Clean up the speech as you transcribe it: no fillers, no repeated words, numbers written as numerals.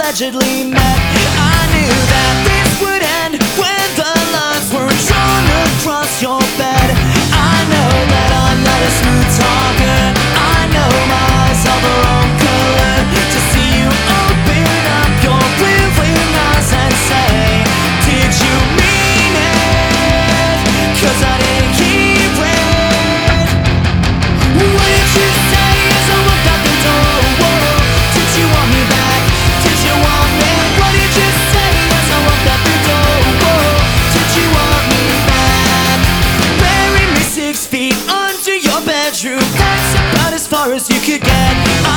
allegedly met. I knew that this would end when the lines were drawn across your bed. I know that I'm not a smooth talker. I know my eyes are the wrong color. To see you open up your willing eyes and say, did you mean it? 'Cause I didn't hear it. What did you say as I walked out the door? Whoa. Did you want me back? Did you want me? What did you say as I walked out the door? Whoa. Did you want me back? Bury me 6 feet under your bedroom. That's about as far as you could get.